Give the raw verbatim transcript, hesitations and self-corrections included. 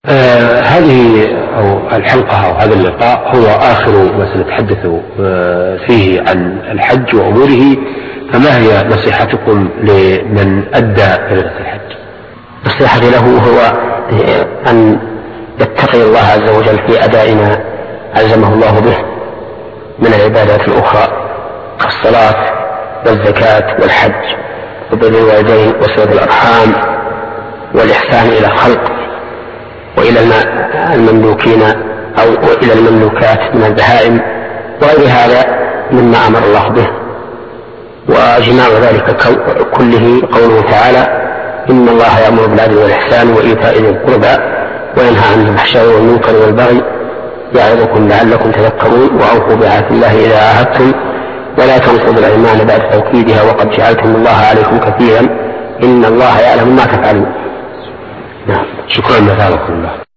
آه هذه أو الحلقة أو هذا اللقاء هو آخر ما سنتحدث آه فيه عن الحج وأموره. فما هي نصيحتكم لمن أدى فريضة الحج؟ نصيحتي له هو أن يتقي الله عز وجل في أداء ما ألزمه الله به من العبادات الأخرى كالصلاة والزكاة والحج وبر الوالدين وصلة الأرحام والإحسان إلى الخلق وإلى المملوكين أو إلى المملوكات من البهائم وغير هذا مما أمر الله به. وجماع ذلك كله قوله تعالى: إن الله يأمر بالعدل والإحسان وإيتاء ذي القربى وينهى عن الفحشاء والمنكر والبغي يعظكم لعلكم تذكرون وأوفوا بعهد الله إذا عاهدتم ولا تنقضوا الأيمان بعد توكيدها وقد جعلتم الله عليكم كثيرا إن الله يعلم ما تفعلون. شكرا لكم الله.